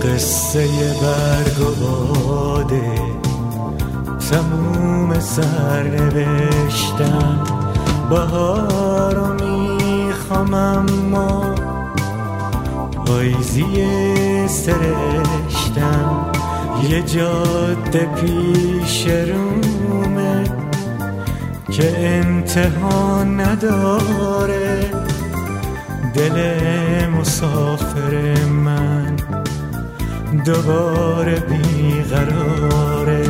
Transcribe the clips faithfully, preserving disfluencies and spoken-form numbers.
قصه برگ و باده تموم سر نوشتم، بهار رو میخوام اما پاییزی سرشتم. یه جاده پیش رومه که انتها نداره، دل مسافر من دوباره بیقراره.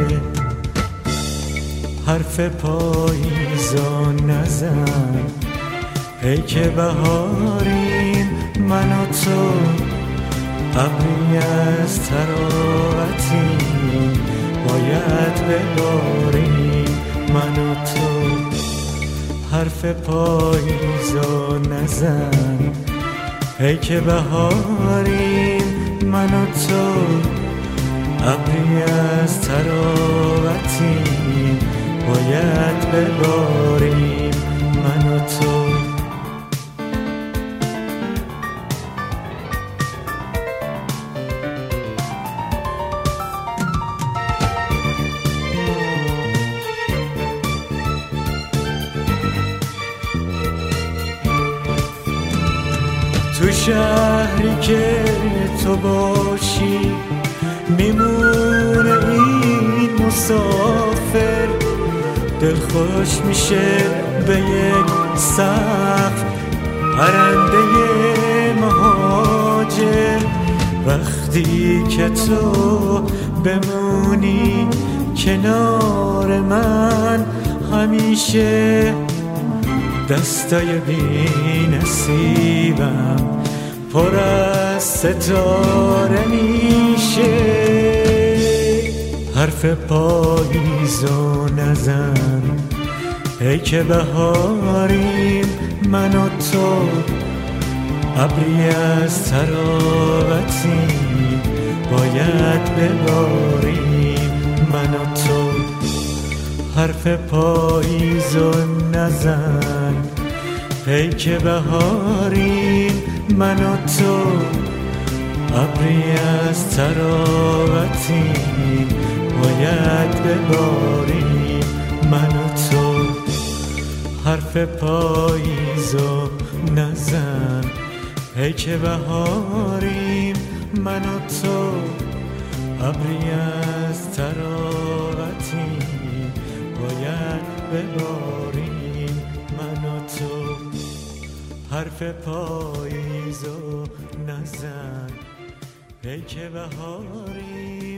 حرف پاییزا نزن ای که بهاریم من و تو، ابری از تراوتی باید بباریم من و تو. حرف پاییزا نزن ای که بهاریم من و تو، ابری از تراوتی باید بباریم من و تو. تو شهری که تو باشی میمونه این مسافر، دل خوش میشه به یک سقف پرنده مهاجر. وقتی که تو بمونی کنار من همیشه، دستای بی نصیبم پر از ستاره میشه. حرف پاییزو نزن ای که بهاریم من و تو، ابری از تراوتی باید بباریم من و تو. حرف پاییزو نزن ای که بهاریم من و تو، ابری از تراوتی باید بباریم من و تو. حرف پاییزو نزن ای که بهاریم من و تو، ابری از تراوتی باید بباریم من و تو. حرف پاییزو نزن ای که بهاریم